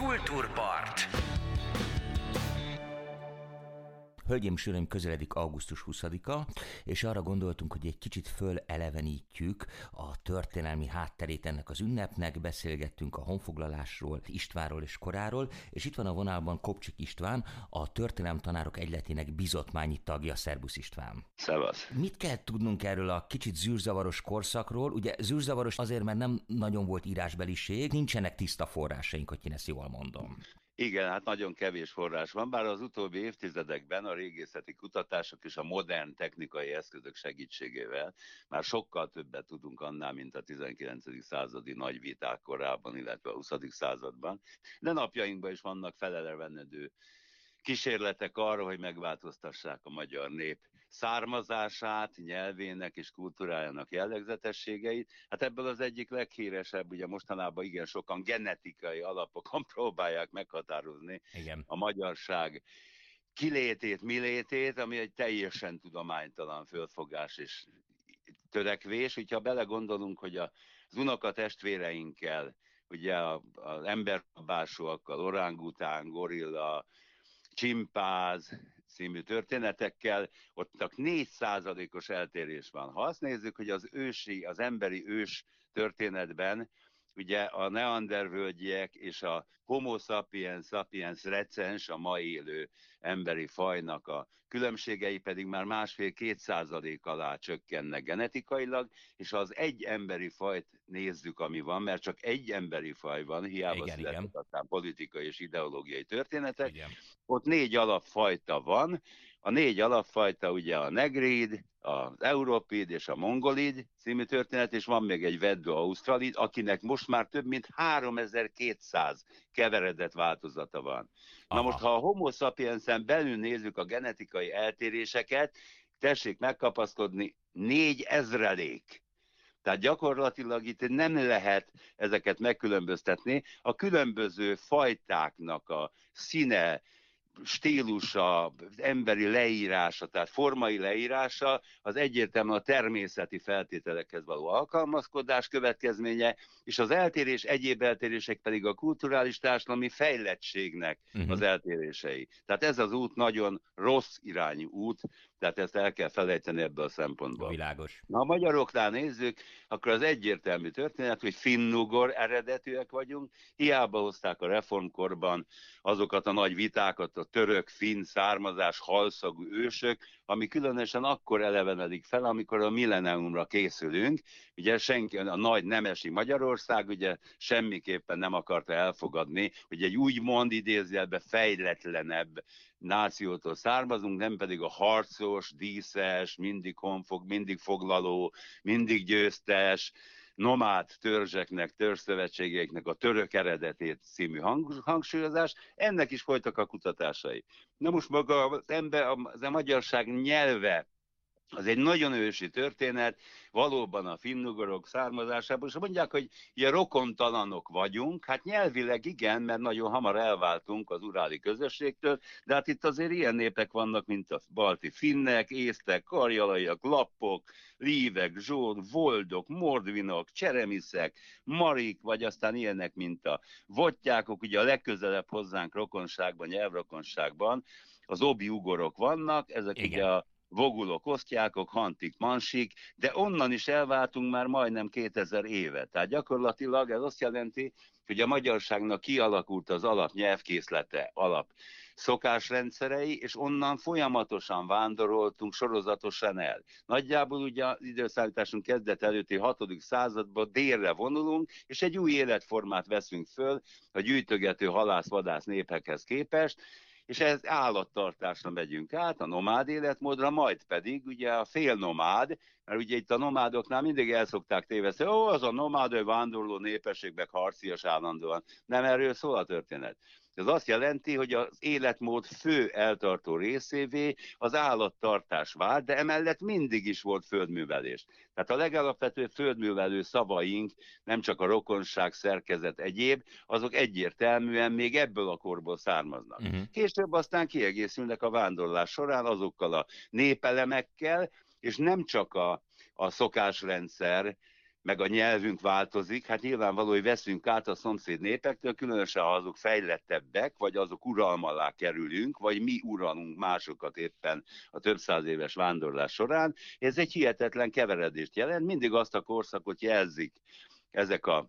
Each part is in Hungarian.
Kultúrpart. Hölgyeim és uraim, közeledik augusztus 20-a, és arra gondoltunk, hogy egy kicsit fölelevenítjük a történelmi hátterét ennek az ünnepnek, beszélgettünk a honfoglalásról, Istvánról és koráról, és itt van a vonalban Kopcsik István, a Történelemtanárok Egyletének bizottmányi tagja. Szerbusz István! Szevasz! Mit kell tudnunk erről a kicsit zűrzavaros korszakról? Ugye zűrzavaros azért, mert nem nagyon volt írásbeliség, nincsenek tiszta forrásaink, hogy én ezt jól mondom. Igen, hát nagyon kevés forrás van, bár az utóbbi évtizedekben a régészeti kutatások és a modern technikai eszközök segítségével már sokkal többet tudunk annál, mint a 19. századi nagy viták korában, illetve a 20. században. De napjainkban is vannak felelevenedő kísérletek arra, hogy megváltoztassák a magyar nép származását, nyelvének és kultúrájának jellegzetességeit. Hát ebből az egyik leghíresebb, ugye mostanában igen sokan genetikai alapokon próbálják meghatározni a magyarság kilétét, milétét, ami egy teljesen tudománytalan fölfogás és törekvés. Hogyha belegondolunk, hogy az unokatestvéreinkkel, ugye az emberbársóakkal, orángután, gorilla, csimpáz című történetekkel, ott csak 4%-os eltérés van. Ha azt nézzük, hogy az emberi ős történetben ugye a neandervölgyiek és a Homo sapiens sapiens recens, a ma élő emberi fajnak a különbségei pedig már 1,5-2% alá csökkennek genetikailag, és ha az egy emberi fajt nézzük, ami van, mert csak egy emberi faj van, hiába születtek aztán politikai és ideológiai történetek, ott 4 alapfajta van. A 4 alapfajta ugye a negrid, az európid és a mongolid című történet, és van még egy veddo ausztralid, akinek most már több mint 3200 keveredett változata van. Na most, ha a Homo sapiensen belül nézzük a genetikai eltéréseket, tessék megkapaszkodni, 4000. Tehát gyakorlatilag itt nem lehet ezeket megkülönböztetni. A különböző fajtáknak a színe, stílusa, az emberi leírása, tehát formai leírása, az egyértelműen a természeti feltételekhez való alkalmazkodás következménye, és az eltérés, egyéb eltérések pedig a kulturális társadalmi fejlettségnek az eltérései. Tehát ez az út nagyon rossz irányú út, tehát ezt el kell felejteni ebből a szempontból. Világos. Na, a magyaroknál nézzük, akkor az egyértelmű történet, hogy finnugor eredetűek vagyunk, hiába hozták a reformkorban azokat a nagy vitákat, a török-finn származás halszagú ősök, ami különösen akkor elevenedik fel, amikor a milleniumra készülünk. Ugye senki, a nagy nemesi Magyarország ugye semmiképpen nem akarta elfogadni, hogy egy úgymond idézőjelben fejletlenebb nációtól származunk, nem pedig a harcos, díszes, mindig honfog, mindig foglaló, mindig győztes, nomád törzseknek, törzszövetségeiknek a török eredetét című hangsúlyozás, ennek is folytak a kutatásai. Na most maga az magyarság nyelve, az egy nagyon ősi történet, valóban a finnugorok származásában, és mondják, hogy ilyen rokontalanok vagyunk, hát nyelvileg igen, mert nagyon hamar elváltunk az uráli közösségtől, de hát itt azért ilyen népek vannak, mint a balti finnek, észtek, karjalaiak, lappok, lívek, zsód, voldok, mordvinok, cseremiszek, marik, vagy aztán ilyenek, mint a vottyákok, ugye a legközelebb hozzánk rokonságban, nyelvrokonságban az obi-ugorok vannak, ezek igen. Ugye a vogulok, osztjákok, hantik, mansik, de onnan is elváltunk már majdnem 2000 éve. Tehát gyakorlatilag ez azt jelenti, hogy a magyarságnak kialakult az alapnyelvkészlete, alap szokásrendszerei, és onnan folyamatosan vándoroltunk sorozatosan el. Nagyjából ugye az időszállításunk kezdet előtti 6. században délre vonulunk, és egy új életformát veszünk föl a gyűjtögető halász-vadász népekhez képest, és ez állattartásra megyünk át, a nomád életmódra, majd pedig ugye a félnomád, mert ugye itt a nomádoknál mindig el szokták téveszteni, az a nomád, ő vándorló népesség, meg harcias állandóan. Nem erről szól a történet. Ez azt jelenti, hogy az életmód fő eltartó részévé az állattartás vált, de emellett mindig is volt földművelés. Tehát a legalapvetőbb földművelő szavaink, nem csak a rokonság, szerkezet, egyéb, azok egyértelműen még ebből a korból származnak. Később aztán kiegészülnek a vándorlás során azokkal a népelemekkel, és nem csak a szokásrendszer, meg a nyelvünk változik, hát nyilvánvaló, hogy veszünk át a szomszéd népektől, különösen ha azok fejlettebbek, vagy azok uralma alá kerülünk, vagy mi uralunk másokat éppen a több száz éves vándorlás során. Ez egy hihetetlen keveredést jelent, mindig azt a korszakot jelzik ezek a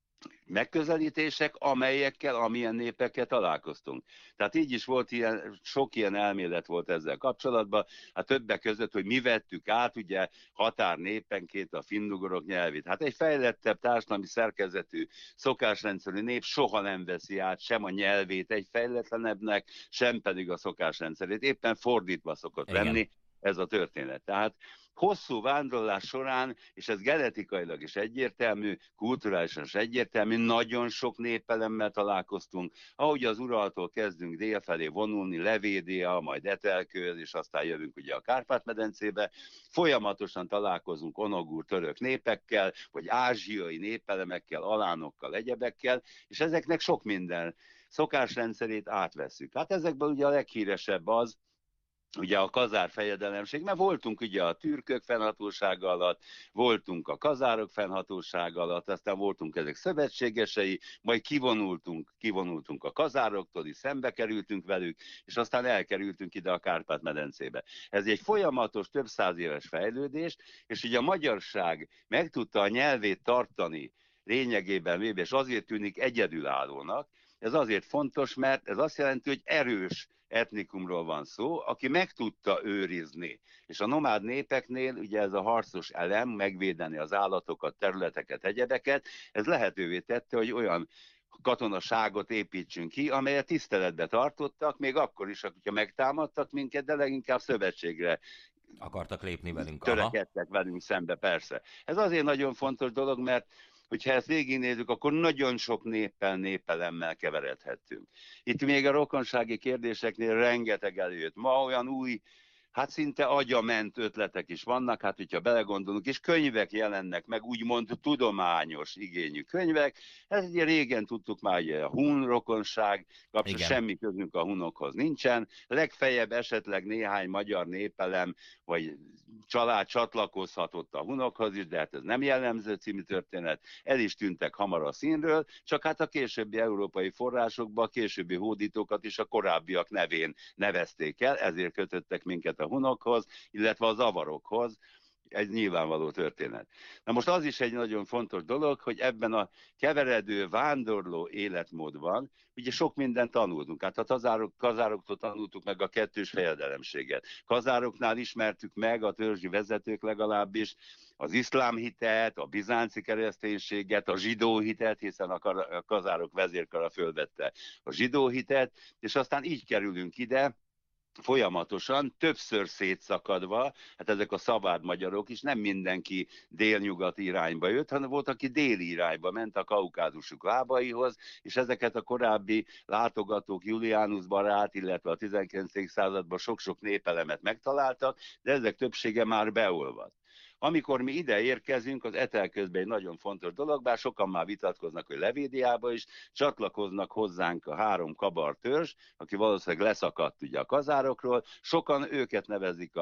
megközelítések, amelyekkel, amilyen népekkel találkoztunk. Tehát így is volt sok ilyen elmélet volt ezzel kapcsolatban, hát többek között, hogy mi vettük át, ugye határnépenként a finnugorok nyelvét. Hát egy fejlettebb társadalmi szerkezetű szokásrendszerű nép soha nem veszi át sem a nyelvét egy fejletlenebbnek, sem pedig a szokásrendszerét. Éppen fordítva szokott lenni ez a történet. Tehát hosszú vándorlás során, és ez genetikailag is egyértelmű, kulturálisan is egyértelmű, nagyon sok népelemmel találkoztunk, ahogy az Uraltól kezdünk délfelé vonulni, Levédia, majd Etelkőz, és aztán jövünk ugye a Kárpát-medencébe, folyamatosan találkozunk onogur török népekkel, vagy ázsiai népelemekkel, alánokkal, egyebekkel, és ezeknek sok minden szokásrendszerét átveszük. Hát ezekből ugye a leghíresebb az, ugye a kazár fejedelemség, mert voltunk ugye a türkök fennhatósága alatt, voltunk a kazárok fennhatósága alatt, aztán voltunk ezek szövetségesei, majd kivonultunk a kazároktól, és szembe kerültünk velük, és aztán elkerültünk ide a Kárpát-medencébe. Ez egy folyamatos, több száz éves fejlődés, és ugye a magyarság meg tudta a nyelvét tartani lényegében véve, és azért tűnik egyedülállónak. Ez azért fontos, mert ez azt jelenti, hogy erős etnikumról van szó, aki meg tudta őrizni. És a nomád népeknél ugye ez a harcos elem, megvédeni az állatokat, területeket, egyebeket, ez lehetővé tette, hogy olyan katonaságot építsünk ki, amelyet tiszteletbe tartottak, még akkor is, hogyha megtámadtak minket, de leginkább szövetségre akartak lépni velünk. törekedtek velünk szembe, persze. Ez azért nagyon fontos dolog, mert hogyha ezt végignézzük, akkor nagyon sok népelemmel keveredhetünk. Itt még a rokonsági kérdéseknél rengeteg előjött. Ma olyan új, hát szinte agyament ötletek is vannak, hát hogyha belegondolunk, és könyvek jelennek meg, úgymond tudományos igényű könyvek. Ez ugye régen tudtuk már, hogy a hun rokonság, semmi közünk a hunokhoz nincsen. Legfeljebb esetleg néhány magyar népelem, vagy család csatlakozhatott a hunokhoz is, de hát ez nem jellemző című történet, el is tűntek hamar a színről, csak hát a későbbi európai forrásokban a későbbi hódítókat is a korábbiak nevén nevezték el, ezért kötöttek minket a hunokhoz, illetve a zavarokhoz. Ez nyilvánvaló történet. Na most az is egy nagyon fontos dolog, hogy ebben a keveredő, vándorló életmódban ugye sok mindent tanultunk. Hát a kazároktól tanultuk meg a kettős fejedelemséget. Kazároknál ismertük meg, a törzsi vezetők legalábbis, az iszlám hitet, a bizánci kereszténységet, a zsidó hitet, hiszen a kazárok vezérkara fölvette a zsidó hitet, és aztán így kerülünk ide, folyamatosan, többször szétszakadva, hát ezek a szabád magyarok is, nem mindenki délnyugat irányba jött, hanem volt, aki déli irányba ment a kaukázusuk lábaihoz, és ezeket a korábbi látogatók, Julianus barát, illetve a 19. században sok-sok népelemet megtaláltak, de ezek többsége már beolvadt. Amikor mi ide érkezünk, az Etelközben egy nagyon fontos dolog, bár sokan már vitatkoznak, hogy Levédiába is csatlakoznak hozzánk a 3 kabar törzs, aki valószínűleg leszakadt ugye a kazárokról, sokan őket nevezik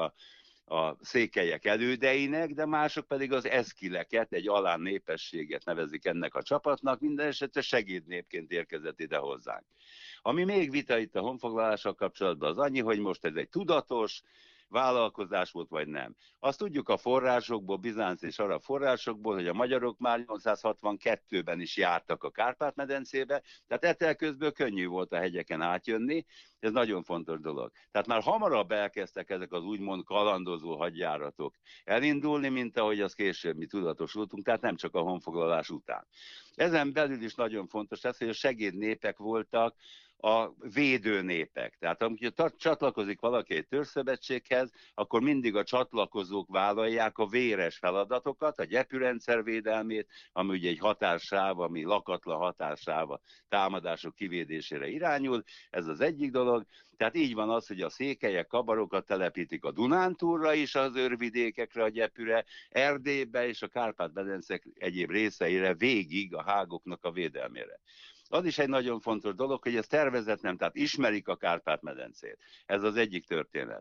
a székelyek elődeinek, de mások pedig az eszkileket, egy alán népességet nevezik ennek a csapatnak, minden esetre segédnépként érkezett ide hozzánk. Ami még vita itt a honfoglalással kapcsolatban az annyi, hogy most ez egy tudatos vállalkozás volt, vagy nem. Azt tudjuk a forrásokból, bizánc és arab forrásokból, hogy a magyarok már 862-ben is jártak a Kárpát-medencébe, tehát Etelközből könnyű volt a hegyeken átjönni, ez nagyon fontos dolog. Tehát már hamarabb elkezdtek ezek az úgymond kalandozó hadjáratok elindulni, mint ahogy az később mi tudatosultunk, tehát nem csak a honfoglalás után. Ezen belül is nagyon fontos ez, hogy a segédnépek voltak a védőnépek. Tehát amikor csatlakozik valaki egy törzszövetséghez, akkor mindig a csatlakozók vállalják a véres feladatokat, a gyepűrendszer védelmét, ami ugye egy határsáv, ami lakatlan határsáv a támadások kivédésére irányul, ez az egyik dolog. Tehát így van az, hogy a székelyek, kabarokat telepítik a Dunántúlra is, az őrvidékekre, a Gyepűre, Erdélybe és a Kárpát-medencek egyéb részeire végig a hágoknak a védelmére. Az is egy nagyon fontos dolog, hogy ez tervezett nem, tehát ismerik a Kárpát-medencét. Ez az egyik történet.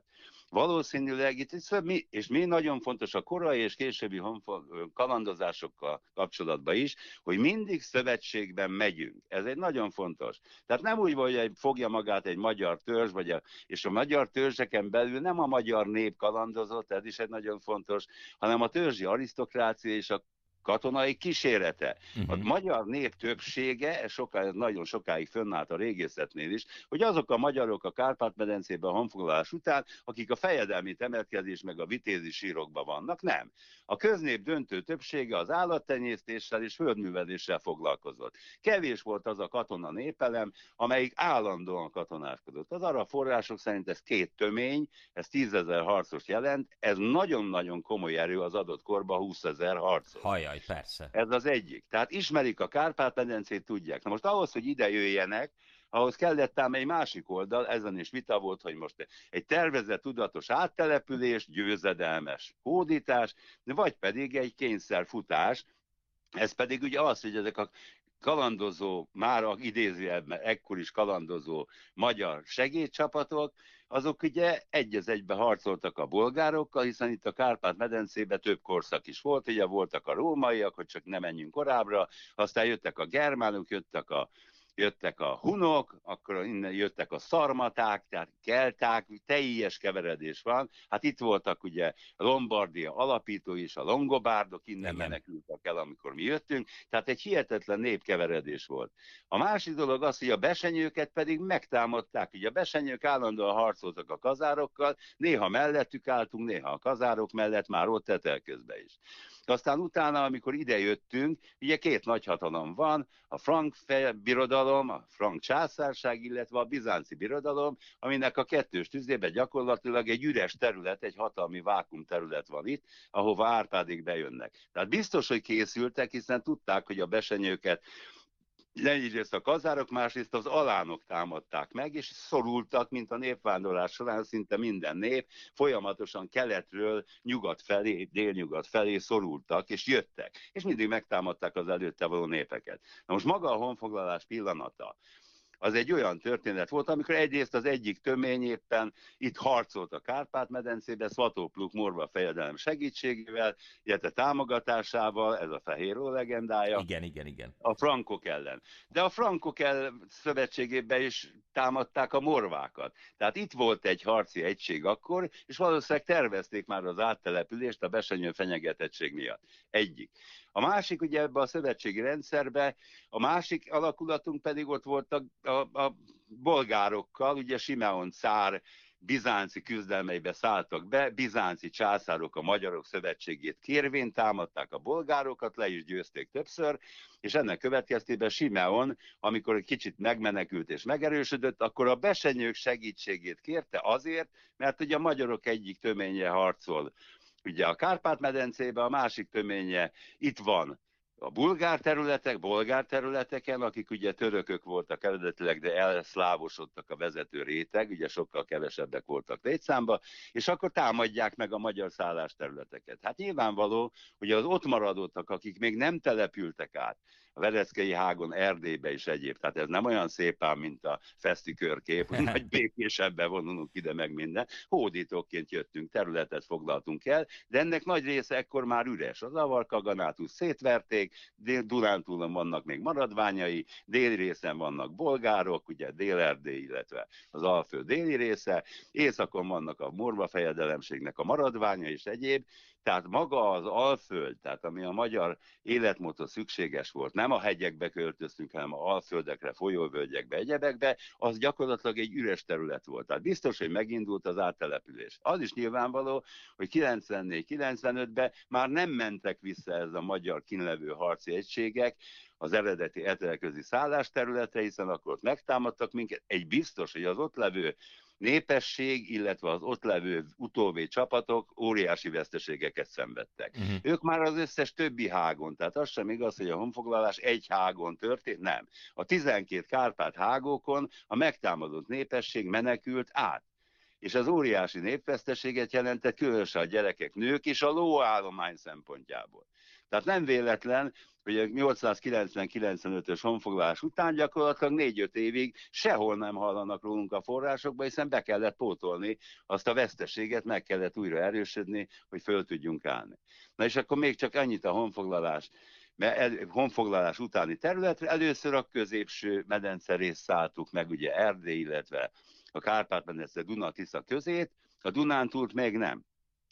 Valószínűleg itt, és mi nagyon fontos a korai és későbbi kalandozásokkal kapcsolatban is, hogy mindig szövetségben megyünk. Ez egy nagyon fontos. Tehát nem úgy, hogy fogja magát egy magyar törzs, és a magyar törzseken belül nem a magyar nép kalandozott, ez is egy nagyon fontos, hanem a törzsi arisztokrácia és a katonai kísérete. A magyar nép többsége, ez nagyon sokáig fönnállt a régészetnél is, hogy azok a magyarok a Kárpát-medencében a honfoglalás után, akik a fejedelmi temetkezés meg a vitézi sírokban vannak, nem. A köznép döntő többsége az állattenyésztéssel és földműveléssel foglalkozott. Kevés volt az a katona népelem, amelyik állandóan katonáskodott. Az arab források szerint ez 2 tömény, ez 10 000 harcos jelent, ez nagyon-nagyon komoly erő az adott korban, 20 000 harcos. Hajjaj, persze. Ez az egyik. Tehát ismerik a Kárpát-medencét, tudják. Na most ahhoz, hogy ide jöjjenek, ahhoz kellett ám egy másik oldal, ezen is vita volt, hogy most egy tervezett tudatos áttelepülés, győzedelmes hódítás, vagy pedig egy kényszerfutás. Ez pedig ugye az, hogy ezek a kalandozó, már idézőjelben ekkor is kalandozó magyar segédcsapatok, azok ugye egy az egybe harcoltak a bolgárokkal, hiszen itt a Kárpát-medencében több korszak is volt, ugye voltak a rómaiak, hogy csak ne menjünk korábbra, aztán jöttek a germánok, jöttek a hunok, akkor innen jöttek a szarmaták, tehát kelták, teljes keveredés van. Hát itt voltak ugye a Lombardia alapítói és a longobárdok, innen menekültek el, amikor mi jöttünk, tehát egy hihetetlen népkeveredés volt. A másik dolog az, hogy a besenyőket pedig megtámadták, ugye a besenyők állandóan harcoltak a kazárokkal, néha mellettük álltunk, néha a kazárok mellett, már ott Etelközben is. Aztán utána, amikor ide jöttünk, ugye 2 nagyhatalom van, a frank birodalom, a frank császárság, illetve a bizánci birodalom, aminek a kettős tüzében gyakorlatilag egy üres terület, egy hatalmi vákum terület van itt, ahova Árpádék bejönnek. Tehát biztos, hogy készültek, hiszen tudták, hogy a besenyőket egyrészt a kazárok, másrészt az alánok támadták meg, és szorultak, mint a népvándorlás során szinte minden nép, folyamatosan keletről nyugat felé, délnyugat felé szorultak, és jöttek, és mindig megtámadták az előtte való népeket. Na most maga a honfoglalás pillanata, az egy olyan történet volt, amikor egyrészt az egyik tömény éppen itt harcolt a Kárpát-medencébe, Szvatópluk morva fejedelem segítségével, illetve támogatásával, ez a Fehérló legendája. Igen. A frankok ellen. De a frankok szövetségében is támadták a morvákat. Tehát itt volt egy harci egység akkor, és valószínűleg tervezték már az áttelepülést a besenyő fenyegetettség miatt. Egyik. A másik, ugye ebben a szövetségi rendszerben, a másik alakulatunk pedig ott volt a bolgárokkal, ugye Simeon cár bizánci küzdelmeibe szálltak be, bizánci császárok a magyarok szövetségét kérvén támadták a bolgárokat, le is győzték többször, és ennek következtében Simeon, amikor egy kicsit megmenekült és megerősödött, akkor a besenyők segítségét kérte azért, mert ugye a magyarok egyik töménye harcol ugye a Kárpát-medencében, a másik töménye itt van a bolgár területeken, akik ugye törökök voltak eredetileg, de elszlávosodtak a vezető réteg, ugye sokkal kevesebbek voltak létszámba, és akkor támadják meg a magyar szállásterületeket. Hát nyilvánvaló, hogy az ott maradottak, akik még nem települtek át, a Vereckei hágon, Erdélybe is egyéb. Tehát ez nem olyan szépán, mint a feszti körkép, hogy nagy békésebben vonulunk ide meg minden. Hódítóként jöttünk, területet foglaltunk el, de ennek nagy része ekkor már üres. Az Avar-Kaganátus szétverték, Dunántúlon vannak még maradványai, déli részen vannak bolgárok, ugye Dél-Erdély, illetve az Alföld déli része, északon vannak a morva fejedelemségnek a maradványa és egyéb, tehát maga az Alföld, tehát ami a magyar életmódhoz szükséges volt, nem a hegyekbe költöztünk, hanem a alföldekre, folyóvölgyekbe, egyebekbe, az gyakorlatilag egy üres terület volt. Tehát biztos, hogy megindult az áttelepülés. Az is nyilvánvaló, hogy 94-95-ben már nem mentek vissza ez a magyar kínlevő harci egységek az eredeti etelközi szállásterületre, hiszen akkor ott megtámadtak minket. Egy biztos, hogy az ott levő népesség, illetve az ott levő utóbbi csapatok óriási veszteségeket szenvedtek. Ők már az összes többi hágon, tehát az sem igaz, hogy a honfoglalás egy hágon történt, nem. A 12 Kárpát hágókon a megtámadott népesség menekült át. És az óriási népveszteséget jelentett, különösen a gyerekek, nők és a lóállomány szempontjából. Tehát nem véletlen, Ugye 890-95-ös honfoglalás után gyakorlatilag 4-5 évig sehol nem hallanak rólunk a forrásokba, hiszen be kellett pótolni azt a veszteséget, meg kellett újra erősödni, hogy föl tudjunk állni. Na és akkor még csak annyit a honfoglalás utáni területre. Először a középső medencerészt szálltuk meg, ugye Erdély, illetve a Kárpát-medence Duna-Tisza közét, a Dunántúlt még nem.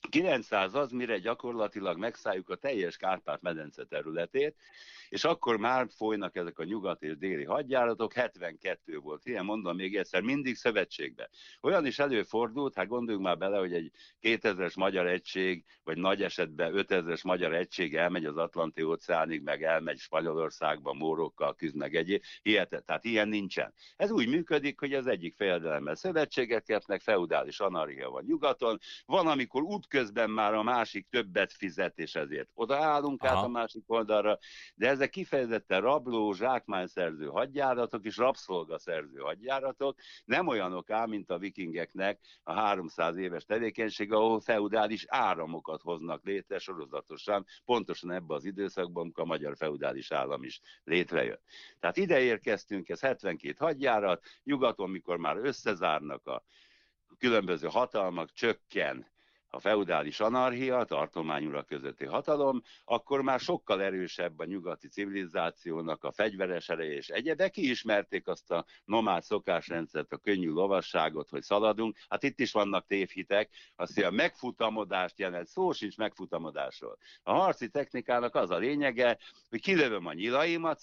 900 az, mire gyakorlatilag megszálljuk a teljes Kárpát-medence területét, és akkor már folynak ezek a nyugat és déli hadjáratok, 72 volt, ilyen mondom még egyszer, mindig szövetségbe. Olyan is előfordult, hát gondoljunk már bele, hogy egy 2000-es magyar egység, vagy nagy esetben 5000-es magyar egység elmegy az Atlanti-óceánig, meg elmegy Spanyolországba, mórokkal küzd meg egyéb, hihetet, tehát ilyen nincsen. Ez úgy működik, hogy az egyik fejedelemmel szövetséget kötnek, feudális anarchia van nyugaton, van, amikor útközben már a másik többet fizet, és ezért odaállunk át a másik oldalra, de ezek kifejezetten rabló, zsákmányszerző hadjáratok és rabszolgaszerző hadjáratok, nem olyanok ám, mint a vikingeknek a 300 éves tevékenység, ahol feudális áramokat hoznak létre sorozatosan, pontosan ebben az időszakban, amikor a magyar feudális állam is létrejött. Tehát ide érkeztünk, ez 72 hadjárat, nyugaton, mikor már összezárnak a különböző hatalmak, csökken a feudális anarchia, tartományurak közötti hatalom, akkor már sokkal erősebb a nyugati civilizációnak a fegyveres ereje és egyebek. Kiismerték azt a nomád szokásrendszert, a könnyű lovasságot, hogy szaladunk. Hát itt is vannak tévhitek, azt mondja, a megfutamodást jelent, szó sincs megfutamodásról. A harci technikának az a lényege, hogy kilövöm a nyilaimat,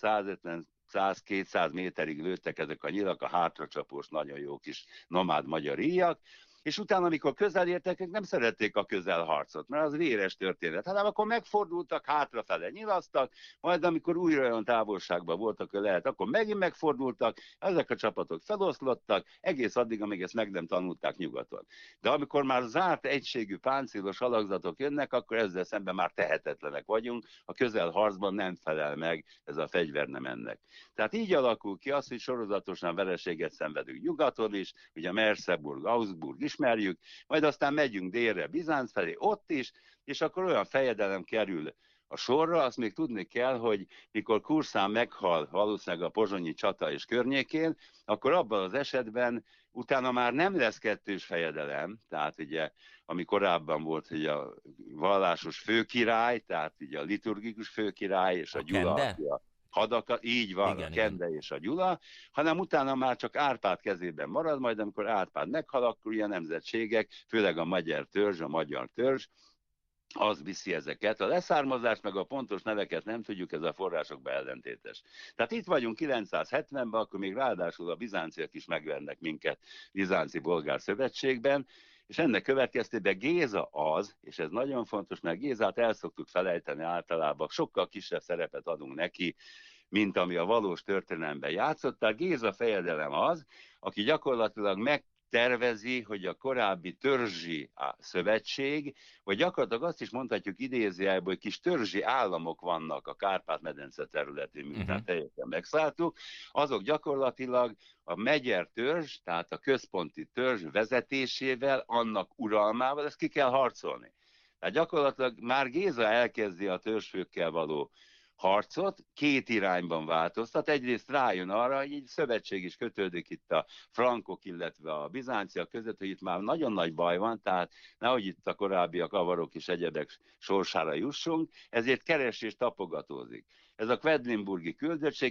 150-100-200 méterig lőttek ezek a nyilak, a hátracsapós, nagyon jó kis nomád magyar íjak, és utána, amikor közel értek, nem szerették a közelharcot, mert az véres történet. Hát akkor megfordultak, hátrafele nyilasztak, majd amikor újra olyan távolságban voltak, hogy lehet, akkor megint megfordultak, ezek a csapatok feloszlottak, egész addig, amíg ezt meg nem tanulták nyugaton. De amikor már zárt egységű páncélos alakzatok jönnek, akkor ezzel szemben már tehetetlenek vagyunk, a közelharcban nem felel meg ez a fegyver, nem ennek. Tehát így alakul ki az, hogy sorozatosan vereséget szenvedünk nyugaton is, ugye Merseburg, Augsburg ismerjük, majd aztán megyünk délre Bizánc felé, ott is, és akkor olyan fejedelem kerül a sorra. Azt még tudni kell, hogy mikor Kurszán meghal valószínűleg a pozsonyi csata és környékén, akkor abban az esetben utána már nem lesz kettős fejedelem, tehát ugye, ami korábban volt, hogy a vallásos főkirály, tehát ugye a liturgikus főkirály és a Gyula, hadakat, így van, igen, a Kende és a Gyula, hanem utána már csak Árpád kezében marad, majd amikor Árpád meghal, akkor ilyen nemzetségek, főleg a magyar törzs, az viszi ezeket. A leszármazást meg a pontos neveket nem tudjuk, ez a forrásokban ellentétes. Tehát itt vagyunk 970-ben, akkor még ráadásul a bizánciak is megvernek minket Bizánci-Bolgár Szövetségben, és ennek következtében Géza az, és ez nagyon fontos, mert Gézát el szoktuk felejteni általában, sokkal kisebb szerepet adunk neki, mint ami a valós történelemben játszott. Tehát Géza fejedelem az, aki gyakorlatilag megtervezi, hogy a korábbi törzsi szövetség, vagy gyakorlatilag azt is mondhatjuk idézőjelben, hogy kis törzsi államok vannak a Kárpát-medence területén, miután teljesen megszálltuk, azok gyakorlatilag a megyer törzs, tehát a központi törzs vezetésével, annak uralmával, ezt ki kell harcolni. Tehát gyakorlatilag már Géza elkezdi a törzsfőkkel való harcot, két irányban változtat. Egyrészt rájön arra, hogy egy szövetség is kötődik itt a frankok, illetve a bizánciak között, hogy itt már nagyon nagy baj van, tehát nehogy itt a korábbiak avarok és egyebek sorsára jussunk, ezért keres és tapogatózik. Ez a Quedlinburgi küldöttség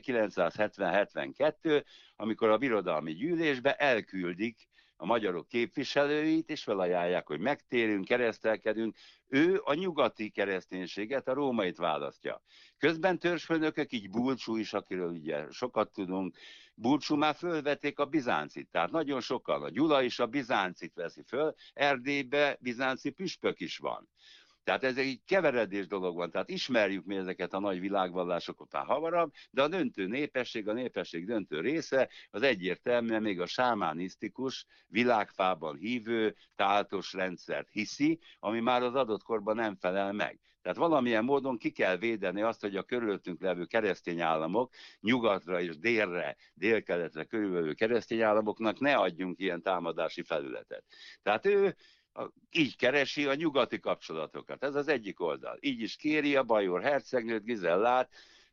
970-72, amikor a birodalmi gyűlésbe elküldik a magyarok képviselőit, és felajánlják, hogy megtérünk, keresztelkedünk. Ő a nyugati kereszténységet, a rómait választja. Közben törzsfőnökök, így Bulcsú is, akiről ugye sokat tudunk, Bulcsú már fölvették a bizáncit, tehát nagyon sokan, a Gyula is a bizáncit veszi föl, Erdélybe bizánci püspök is van. Tehát ez egy keveredés dolog van, tehát ismerjük mi ezeket a nagy világvallásokat már hamarabb, de a döntő népesség, a népesség döntő része az egyértelműen még a sámánisztikus, világfában hívő, táltos rendszert hiszi, ami már az adott korban nem felel meg. Tehát valamilyen módon ki kell védeni azt, hogy a körülöttünk levő keresztény államok, nyugatra és délre, délkeletre körülvevő keresztény államoknak ne adjunk ilyen támadási felületet. Tehát ő így keresi a nyugati kapcsolatokat. Ez az egyik oldal. Így is kéri a Bajor hercegnőt, Gizellát,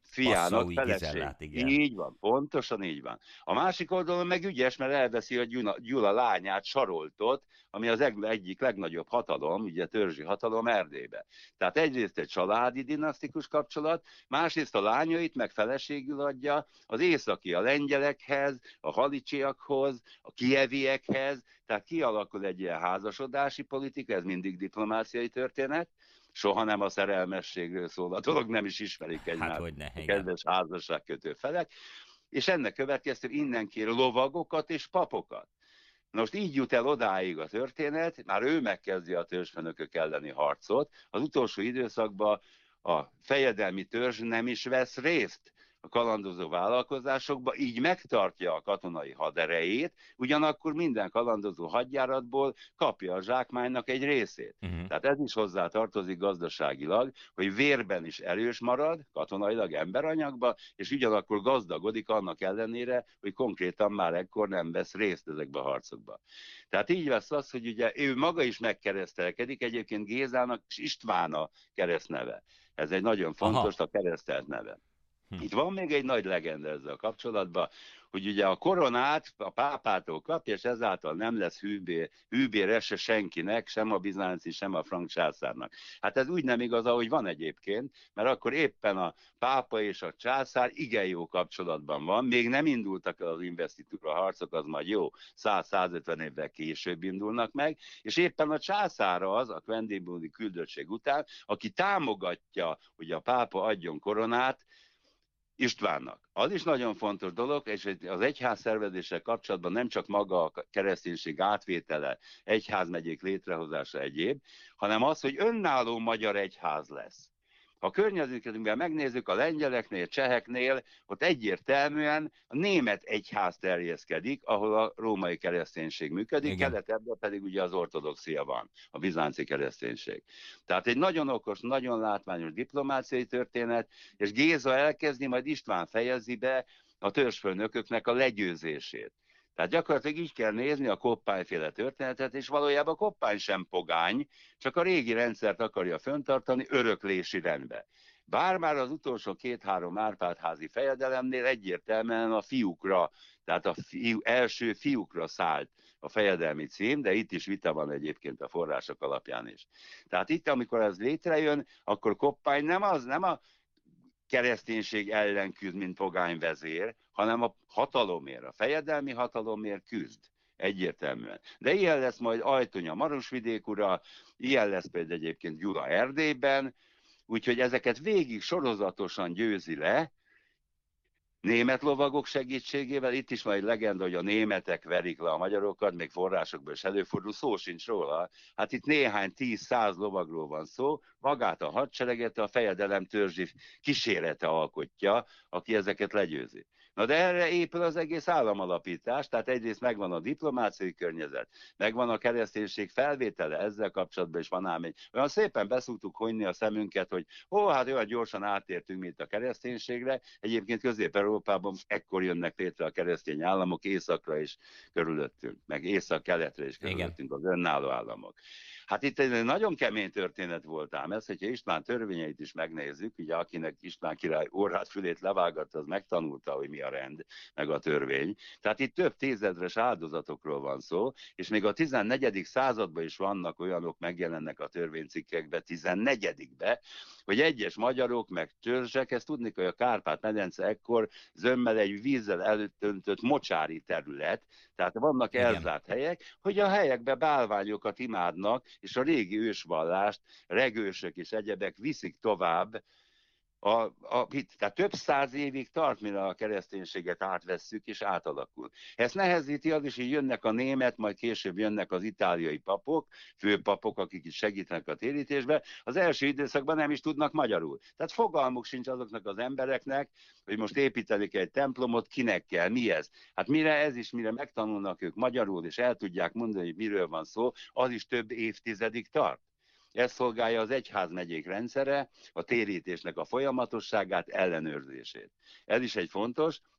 fiának feleség. Igen. Így van, pontosan így van. A másik oldalon meg ügyes, mert elveszi a Gyula lányát, Saroltot, ami az egyik legnagyobb hatalom, ugye törzsi hatalom Erdélybe. Tehát egyrészt egy családi dinasztikus kapcsolat, másrészt a lányait meg feleségül adja az északi, a lengyelekhez, a halicsiakhoz, a kieviekhez, tehát kialakul egy ilyen házasodási politika, ez mindig diplomáciai történet, soha nem a szerelmességről szól, a dolog nem is ismerik egymást, a kedves házasságkötő felek, és ennek következtében innen kér lovagokat és papokat. Most így jut el odáig a történet, már ő megkezdi a törzsfőnökök elleni harcot, az utolsó időszakban a fejedelmi törzs nem is vesz részt a kalandozó vállalkozásokba, így megtartja a katonai haderejét, ugyanakkor minden kalandozó hadjáratból kapja a zsákmánynak egy részét. Tehát ez is hozzá tartozik gazdaságilag, hogy vérben is erős marad, katonailag emberanyagba, és ugyanakkor gazdagodik annak ellenére, hogy konkrétan már ekkor nem vesz részt ezekbe a harcokba. Tehát így lesz az, hogy ugye ő maga is megkeresztelkedik, egyébként Gézának és István a keresztneve. Ez egy nagyon fontos, a keresztelt neve. Itt van még egy nagy legenda ezzel kapcsolatban, hogy ugye a koronát a pápától kapja, és ezáltal nem lesz hűbére se senkinek, sem a bizánci, sem a frank császárnak. Hát ez úgy nem igaz, ahogy van egyébként, mert akkor éppen a pápa és a császár igen jó kapcsolatban van, még nem indultak el az investitúra harcok, az majd jó, 100-150 évvel később indulnak meg, és éppen a császára az, a Quendébudi küldöttség után, aki támogatja, hogy a pápa adjon koronát Istvánnak. Az is nagyon fontos dolog, és az egyház szervezéssel kapcsolatban nem csak maga a kereszténység átvétele, egyházmegyék létrehozása egyéb, hanem az, hogy önálló magyar egyház lesz. Ha a környezetünkben megnézzük, a lengyeleknél, cseheknél, ott egyértelműen a német egyház terjeszkedik, ahol a római kereszténység működik, keletebben pedig ugye az ortodoxia van, a bizánci kereszténység. Tehát egy nagyon okos, nagyon látványos diplomáciai történet, és Géza elkezdi, majd István fejezi be a törzsfőnököknek a legyőzését. Tehát gyakorlatilag így kell nézni a Koppány-féle történetet, és valójában Koppány sem pogány, csak a régi rendszert akarja föntartani öröklési rendbe. Bár már az utolsó 2-3 Árpád-házi fejedelemnél egyértelműen a fiúkra, tehát első fiúkra szállt a fejedelmi cím, de itt is vita van egyébként a források alapján is. Tehát itt, amikor ez létrejön, akkor Koppány nem a kereszténység ellen küzd, mint pogány vezér, hanem a hatalomért, a fejedelmi hatalomért küzd. Egyértelműen. De ilyen lesz majd Ajtonya Marosvidék ura, ilyen lesz például egyébként Gyula Erdélyben, úgyhogy ezeket végig sorozatosan győzi le, német lovagok segítségével, itt is van egy legenda, hogy a németek verik le a magyarokat, még forrásokból is előfordul, szó sincs róla. Hát itt néhány 10-100 lovagról van szó, magát a hadsereget a fejedelem törzsi kísérete alkotja, aki ezeket legyőzi. Na de erre épül az egész államalapítás, tehát egyrészt megvan a diplomáciai környezet, megvan a kereszténység felvétele, ezzel kapcsolatban is van ám egy. Olyan szépen beszúrtuk honyni a szemünket, hogy hát olyan gyorsan átértünk, mint a kereszténységre. Egyébként Közép-Európában ekkor jönnek létre a keresztény államok, északra is körülöttünk, meg észak-keletre is körülöttünk az önálló államok. Hát itt egy nagyon kemény történet volt ám ez, hogyha István törvényeit is megnézzük, ugye akinek István király orrát, fülét levágatta, az megtanulta, hogy mi a rend, meg a törvény. Tehát itt több tízezres áldozatokról van szó, és még a 14. században is vannak olyanok, megjelennek a törvénycikkekbe, 14-be, hogy egyes magyarok, meg törzsek, ezt tudni, hogy a Kárpát-medence ekkor zömmel egy vízzel előtöntött mocsári terület, tehát vannak elzárt helyek, hogy a helyekbe bálványokat imádnak, és a régi ősvallást, regősök és egyebek viszik tovább, tehát több száz évig tart, mire a kereszténységet átvesszük és átalakul. Ezt nehezíti az is, hogy jönnek a német, majd később jönnek az itáliai papok, főpapok, akik is segítenek a térítésbe, az első időszakban nem is tudnak magyarul. Tehát fogalmuk sincs azoknak az embereknek, hogy most építelik egy templomot, kinek kell, mi ez. Hát mire megtanulnak ők magyarul, és el tudják mondani, hogy miről van szó, az is több évtizedig tart. Ez szolgálja az egyházmegyék rendszere, a térítésnek a folyamatosságát, ellenőrzését. Ez is egy fontos.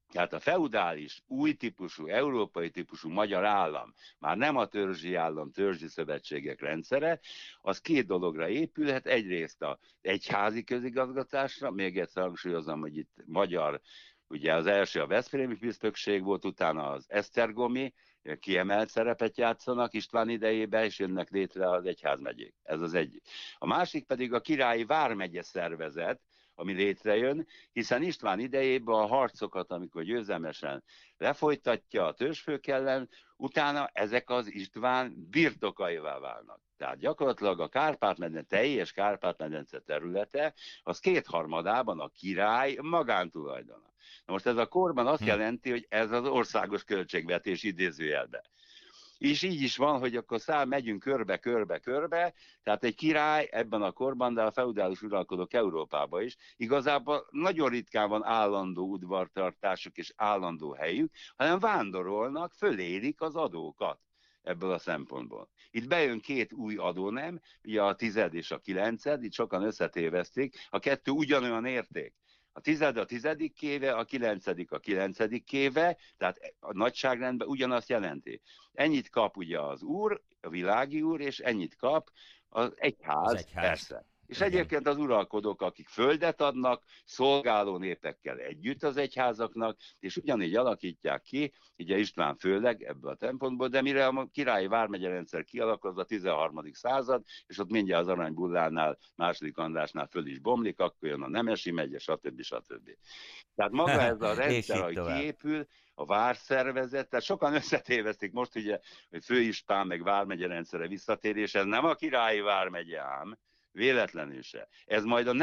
Tehát a feudális, új típusú, európai típusú magyar állam, már nem a törzsi állam, törzsi szövetségek rendszere, az két dologra épülhet. Egyrészt az egyházi közigazgatásra, még egyszer hangsúlyozom, hogy itt magyar, ugye az első a veszprémi püspökség volt, utána az esztergomi, kiemelt szerepet játszanak István idejében, és jönnek létre az egyházmegyék. Ez az egyik. A másik pedig a királyi vármegye szervezet, ami létrejön, hiszen István idejében a harcokat, amikor győzelmesen lefolytatja a törzsfők ellen, utána ezek az István birtokaivá válnak. Tehát gyakorlatilag a Kárpát-medence, teljes Kárpát-medence területe, az kétharmadában a király magántulajdona. Na most ez a korban azt jelenti, hogy ez az országos költségvetés idézőjelben. És így is van, hogy akkor megyünk körbe, tehát egy király ebben a korban, de a feudális uralkodók Európában is, igazából nagyon ritkán van állandó udvartartásuk és állandó helyük, hanem vándorolnak, fölélik az adókat ebből a szempontból. Itt bejön két új adónem, ugye a 10 és a 9, itt sokan összetévesztik, a kettő ugyanolyan érték. A 10 a 10. kéve, a 9 a 9. kéve, tehát a nagyságrendben ugyanazt jelenti. Ennyit kap ugye az úr, a világi úr, és ennyit kap az egyház. Persze. És igen. Egyébként az uralkodók, akik földet adnak, szolgáló népekkel együtt az egyházaknak, és ugyanígy alakítják ki, ugye István főleg ebből a szempontból, de mire a királyi vármegyerendszer kialakul, az a 13. század, és ott mindjárt az Aranybullánál, II. Andrásnál föl is bomlik, akkor jön a Nemesi megye, stb. Tehát maga ez a rendszer, hogy kiépül, a várszervezet, tehát sokan összetévesztik most ugye, hogy főispán meg vármegyerendszere visszatérés, ez nem a királyi vármegye ám, véletlenül se. Ez majd a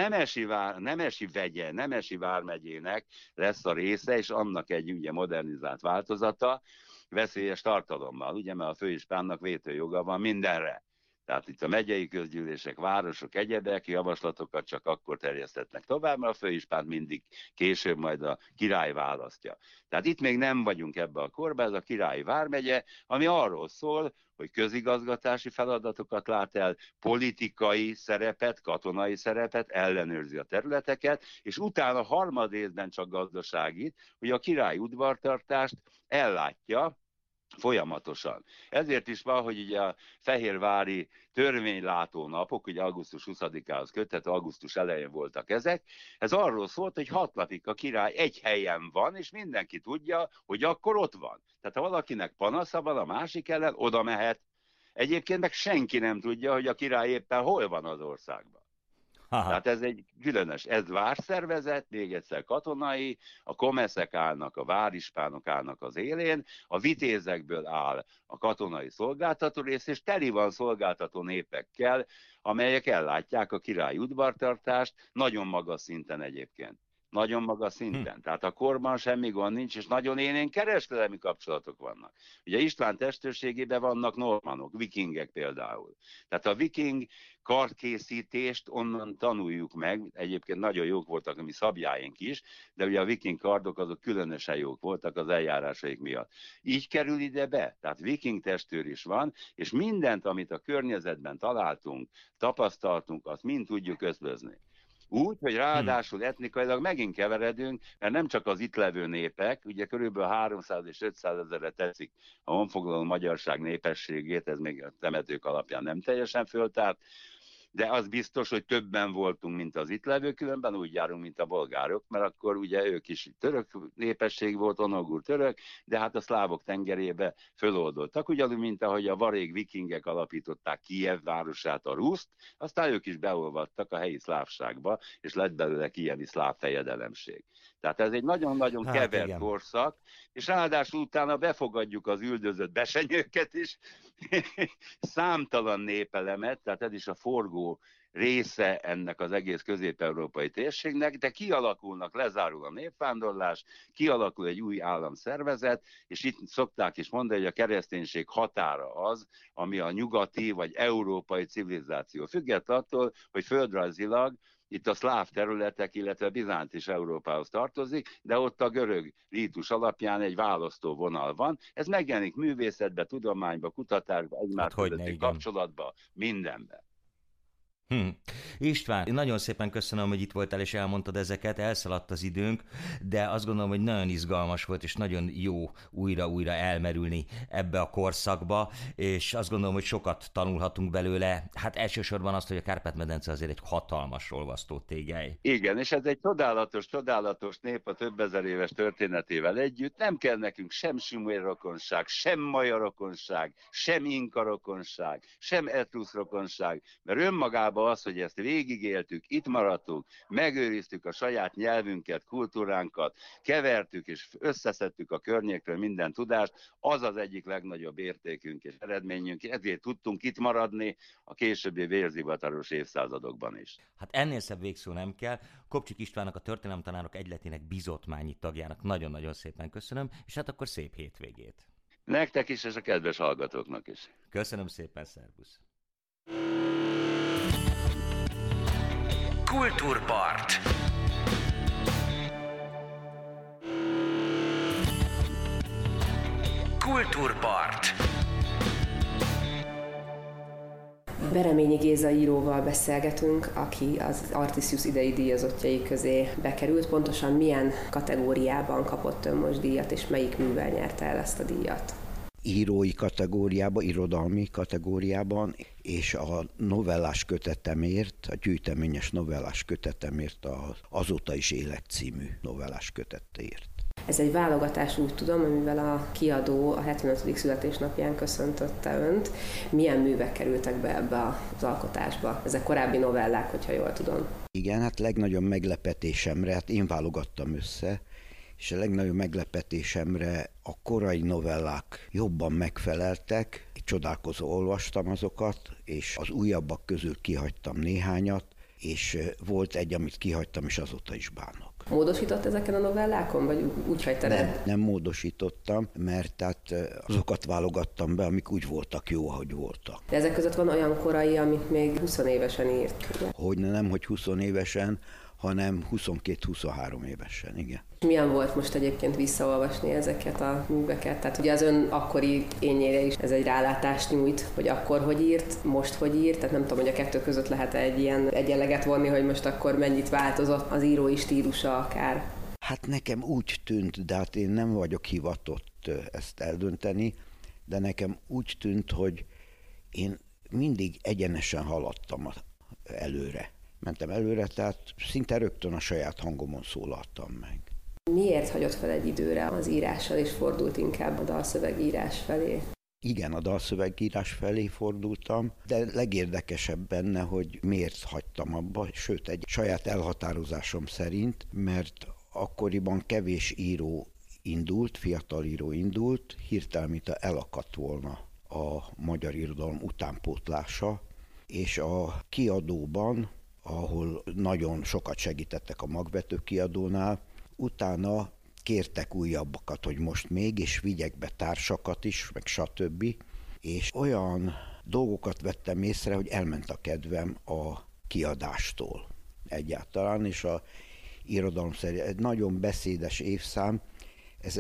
Nemesi vármegyének lesz a része, és annak egy ugye modernizált változata, veszélyes tartalommal, ugye, mert a főispánnak vétőjoga van mindenre. Tehát itt a megyei közgyűlések, városok, egyebek javaslatokat csak akkor terjesztetnek tovább, mert a főispánt mindig később majd a király választja. Tehát itt még nem vagyunk ebbe a korba, ez a királyi vármegye, ami arról szól, hogy közigazgatási feladatokat lát el, politikai szerepet, katonai szerepet, ellenőrzi a területeket, és utána harmadrészben csak gazdaságit, hogy a király udvartartást ellátja, folyamatosan. Ezért is van, hogy ugye a fehérvári törvénylátó napok, ugye augusztus 20-ához köthető, augusztus elején voltak ezek, ez arról szólt, hogy 6 napig a király egy helyen van, és mindenki tudja, hogy akkor ott van. Tehát ha valakinek panasza van a másik ellen, oda mehet. Egyébként meg senki nem tudja, hogy a király éppen hol van az országban. Aha. Tehát ez egy különös, ez várszervezet, még egyszer katonai, a komeszek állnak, a várispánok állnak az élén, a vitézekből áll a katonai szolgáltató rész, és teli van szolgáltató népekkel, amelyek ellátják a király udvartartást, nagyon magas szinten egyébként. Nagyon magas szinten. Tehát a korban semmi gond nincs, és nagyon élénk kereskedelmi kapcsolatok vannak. Ugye István testőrségében vannak normanok, vikingek például. Tehát a viking kardkészítést onnan tanuljuk meg, egyébként nagyon jók voltak a mi szabjáink is, de ugye a viking kardok azok különösen jók voltak az eljárásaik miatt. Így kerül ide be, tehát viking testőr is van, és mindent, amit a környezetben találtunk, tapasztaltunk, azt mind tudjuk ösztönözni. Úgy, hogy ráadásul etnikailag megint keveredünk, mert nem csak az itt levő népek, ugye körülbelül 300 és 500 ezerre teszik a honfoglaló magyarság népességét, ez még a temetők alapján nem teljesen föltárt, de az biztos, hogy többen voltunk, mint az itt levő, különben úgy járunk, mint a bolgárok, mert akkor ugye ők is török népesség volt, onogur török, de hát a szlávok tengerébe föloldottak, ugyanúgy, mint ahogy a varég vikingek alapították Kijev városát, a Ruszt, aztán ők is beolvadtak a helyi szlávságba, és lett belőle kijevi szláv fejedelemség. Tehát ez egy nagyon-nagyon kevert korszak, és ráadásul utána befogadjuk az üldözött besenyőket is, számtalan népelemet, tehát ez is a forgó része ennek az egész közép-európai térségnek, de kialakulnak, lezárul a népvándorlás, kialakul egy új államszervezet, és itt szokták is mondani, hogy a kereszténység határa az, ami a nyugati vagy európai civilizáció. Függetlenül attól, hogy földrajzilag itt a szláv területek, illetve bizáncis Európához tartozik, de ott a görög rítus alapján egy választó vonal van. Ez megjelenik művészetbe, tudományba, kutatásba, egymás közötti kapcsolatba, mindenben. István, nagyon szépen köszönöm, hogy itt voltál és elmondtad ezeket, elszaladt az időnk, de azt gondolom, hogy nagyon izgalmas volt, és nagyon jó újra-újra elmerülni ebbe a korszakba, és azt gondolom, hogy sokat tanulhatunk belőle. Hát elsősorban azt, hogy a Kárpát-medence azért egy hatalmas olvasztó tégely. Igen, és ez egy csodálatos nép a több ezer éves történetével együtt. Nem kell nekünk sem sumer rokonság, sem maja rokonság, sem inka rokonság, sem etrusz rokonság, mert önmagában az, hogy ezt végigéltük, itt maradtunk, megőriztük a saját nyelvünket, kultúránkat, kevertük és összeszedtük a környékről minden tudást, az az egyik legnagyobb értékünk és eredményünk, ezért tudtunk itt maradni a későbbi vérzivataros évszázadokban is. Hát ennél szebb végszó nem kell. Kopcsik Istvánnak, a történelemtanárok egyletének bizottmányi tagjának nagyon-nagyon szépen köszönöm, és hát akkor szép hétvégét. Nektek is, és a kedves hallgatóknak is. Köszönöm szépen, szervusz! Kultúrpart. Kultúrpart. Bereményi Géza íróval beszélgetünk, aki az Artisius idei díjazottjai közé bekerült. Pontosan milyen kategóriában kapott ön most díjat, és melyik művel nyerte el ezt a díjat? Írói kategóriában, irodalmi kategóriában, és a novellás kötetemért, a gyűjteményes novellás kötetemért, az Azóta is élek című novellás kötetért. Ez egy válogatás, úgy tudom, amivel a kiadó a 75. születésnapján köszöntötte önt. Milyen művek kerültek be ebbe az alkotásba? Ezek korábbi novellák, hogyha jól tudom. Igen, hát legnagyobb meglepetésemre, hát én válogattam össze, és a legnagyobb meglepetésemre a korai novellák jobban megfeleltek. Csodálkozó olvastam azokat, és az újabbak közül kihagytam néhányat, és volt egy, amit kihagytam, és azóta is bánok. Módosított ezeken a novellákon, vagy úgy hagytad? Nem módosítottam, mert tehát azokat válogattam be, amik úgy voltak jó, ahogy voltak. De ezek között van olyan korai, amit még 20 évesen írt. Nem, hogy 20 évesen, hanem 22-23 évesen, igen. Milyen volt most egyébként visszaolvasni ezeket a műveket? Tehát ugye az ön akkori énjére is ez egy rálátást nyújt, hogy akkor hogy írt, most hogy írt, tehát nem tudom, hogy a kettő között lehet egy ilyen egyenleget vonni, hogy most akkor mennyit változott az írói stílusa akár. Hát nekem úgy tűnt, de hát én nem vagyok hivatott ezt eldönteni, de nekem úgy tűnt, hogy én mindig egyenesen haladtam előre. Mentem előre, tehát szinte rögtön a saját hangomon szólaltam meg. Miért hagyott fel egy időre az írással, és fordult inkább a dalszövegírás felé? Igen, a dalszövegírás felé fordultam, de legérdekesebb benne, hogy miért hagytam abba, sőt egy saját elhatározásom szerint, mert akkoriban kevés író indult, fiatal író indult, hirtelen mintha elakadt volna a magyar irodalom utánpótlása, és a kiadóban, ahol nagyon sokat segítettek a Magvető kiadónál, utána kértek újabbakat, hogy most még, és vigyek be társakat is, meg stb. És olyan dolgokat vettem észre, hogy elment a kedvem a kiadástól egyáltalán, és a irodalom szerint egy nagyon beszédes évszám, ez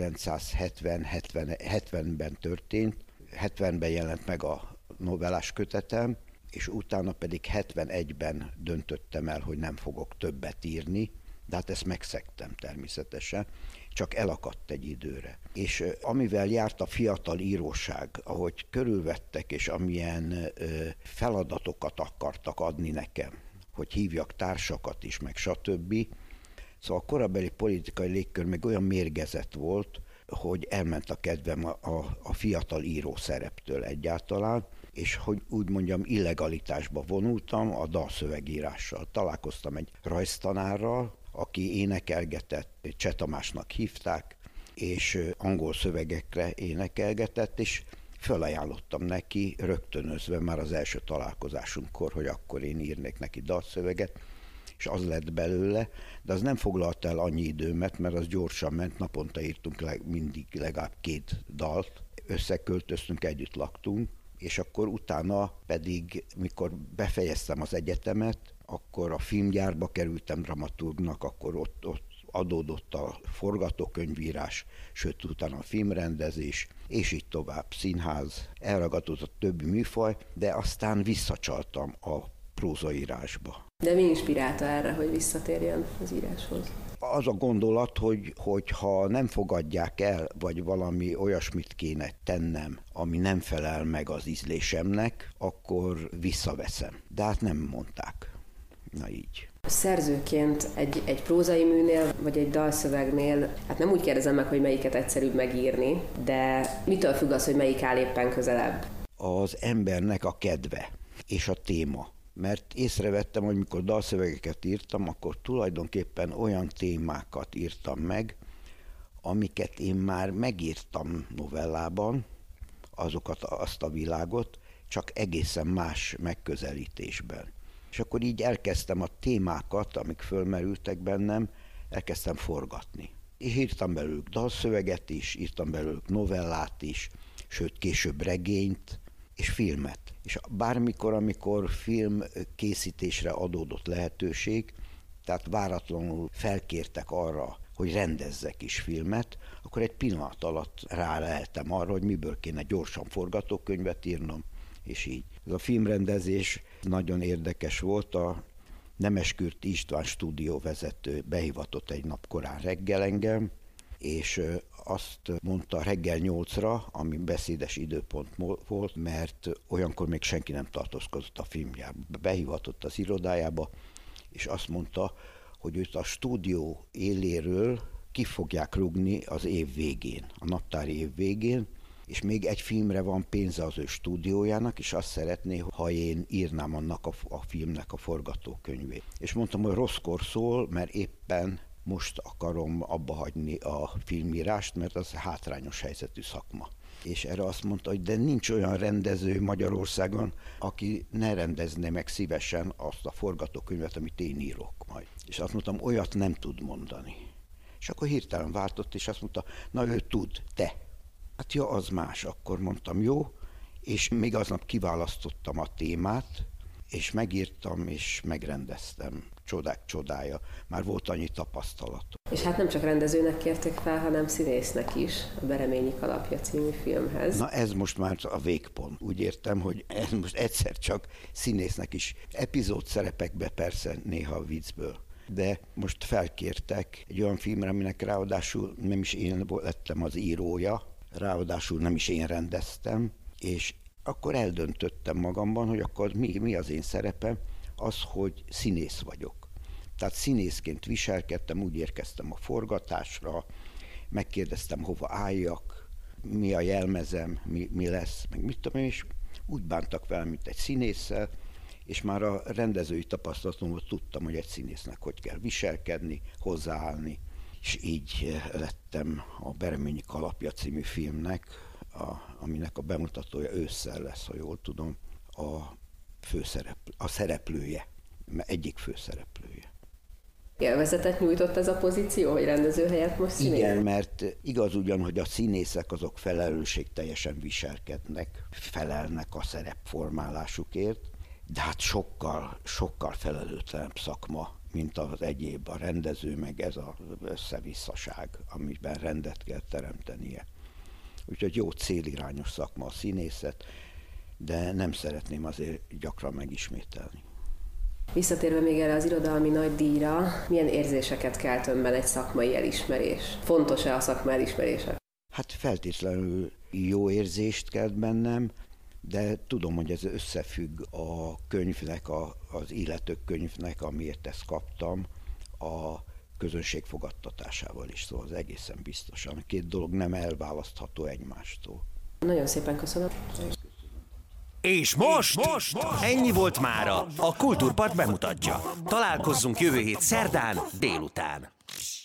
1970-ben történt, 70-ben jelent meg a novellás kötetem, és utána pedig 71-ben döntöttem el, hogy nem fogok többet írni, de hát ezt megszegtem természetesen, csak elakadt egy időre. És amivel járt a fiatal íróság, ahogy körülvettek, és amilyen feladatokat akartak adni nekem, hogy hívjak társakat is, meg stb. Szóval a korabeli politikai légkör még olyan mérgezett volt, hogy elment a kedvem a fiatal író szereptől egyáltalán, és hogy úgy mondjam, illegalitásba vonultam a dalszövegírással. Találkoztam egy rajztanárral, aki énekelgetett, Cseh Tamásnak hívták, és angol szövegekre énekelgetett, és felajánlottam neki rögtönözve már az első találkozásunkkor, hogy akkor én írnék neki dalszöveget, és az lett belőle, de az nem foglalta el annyi időmet, mert az gyorsan ment, naponta írtunk mindig legalább 2 dalt, összeköltöztünk, együtt laktunk, és akkor utána pedig, mikor befejeztem az egyetemet, akkor a filmgyárba kerültem dramaturgnak, akkor ott adódott a forgatókönyvírás, sőt utána a filmrendezés, és így tovább, színház, elragadott a többi műfaj, de aztán visszacsaltam a prózaírásba. De mi inspirálta erre, hogy visszatérjen az íráshoz? Az a gondolat, hogy ha nem fogadják el, vagy valami olyasmit kéne tennem, ami nem felel meg az ízlésemnek, akkor visszaveszem. De hát nem mondták. Na így. Szerzőként egy prózai műnél, vagy egy dalszövegnél, hát nem úgy kérdezem meg, hogy melyiket egyszerűbb megírni, de mitől függ az, hogy melyik áll éppen közelebb? Az embernek a kedve és a téma. Mert észrevettem, hogy mikor dalszövegeket írtam, akkor tulajdonképpen olyan témákat írtam meg, amiket én már megírtam novellában, azt a világot, csak egészen más megközelítésben. És akkor így elkezdtem a témákat, amik fölmerültek bennem, elkezdtem forgatni. És írtam belőlük dalszöveget is, írtam belőlük novellát is, sőt később regényt és filmet. És bármikor, amikor film készítésre adódott lehetőség, tehát váratlanul felkértek arra, hogy rendezzek is filmet, akkor egy pillanat alatt ráleheltem arra, hogy miből kéne gyorsan forgatókönyvet írnom, és így. Ez a filmrendezés nagyon érdekes volt, a Nemeskürti István stúdióvezető behivatott egy nap korán reggel engem, és azt mondta reggel 8-ra, ami beszédes időpont volt, mert olyankor még senki nem tartózkodott a filmjában. Behivatott az irodájába, és azt mondta, hogy őt a stúdió éléről ki fogják rúgni az év végén, a naptári év végén, és még egy filmre van pénze az ő stúdiójának, és azt szeretné, ha én írnám annak a filmnek a forgatókönyvét. És mondtam, hogy rosszkor szól, mert éppen most akarom abba hagyni a filmírást, mert az hátrányos helyzetű szakma. És erre azt mondta, hogy de nincs olyan rendező Magyarországon, aki ne rendezné meg szívesen azt a forgatókönyvet, amit én írok majd. És azt mondtam, olyat nem tud mondani. És akkor hirtelen váltott, és azt mondta, na ő tud, te. Hát ja, az más. Akkor mondtam, jó, és még aznap kiválasztottam a témát, és megírtam, és megrendeztem. Csodák csodája. Már volt annyi tapasztalatom. És hát nem csak rendezőnek kérték fel, hanem színésznek is a Bereményi Kalapja című filmhez. Na ez most már a végpont. Úgy értem, hogy ez most egyszer csak színésznek is. Epizód szerepekbe persze néha viccből. De most felkértek egy olyan filmre, aminek ráadásul nem is én lettem az írója, ráadásul nem is én rendeztem, és akkor eldöntöttem magamban, hogy akkor mi az én szerepem, az, hogy színész vagyok. Tehát színészként viselkedtem, úgy érkeztem a forgatásra, megkérdeztem, hova álljak, mi a jelmezem, mi lesz, meg mit tudom én, és úgy bántak velem, mint egy színésszel, és már a rendezői tapasztalatomból tudtam, hogy egy színésznek hogy kell viselkedni, hozzáállni, és így lettem a Bereményi Kalapja című filmnek, aminek a bemutatója ősszel lesz, ha jól tudom, a szereplője, egyik főszereplője. Élvezetet nyújtott ez a pozíció, hogy rendező helyett most színész? Igen, mert igaz ugyan, hogy a színészek azok felelősségteljesen viselkednek, felelnek a szerepformálásukért, de hát sokkal felelőtlenebb szakma, mint az egyéb, a rendező, meg ez az összevisszaság, amiben rendet kell teremtenie. Úgyhogy jó célirányos szakma a színészet, de nem szeretném azért gyakran megismételni. Visszatérve még erre az irodalmi nagydíjra, milyen érzéseket kelt önben egy szakmai elismerés? Fontos-e a szakma elismerése? Hát feltétlenül jó érzést kelt bennem, de tudom, hogy ez összefügg a könyvnek, az Illetők könyvnek, amiért ezt kaptam, a közönség fogadtatásával is, szóval az egészen biztosan. A két dolog nem elválasztható egymástól. Nagyon szépen köszönöm. És most ennyi volt mára. A Kultúrpart bemutatja. Találkozzunk jövő hét szerdán délután.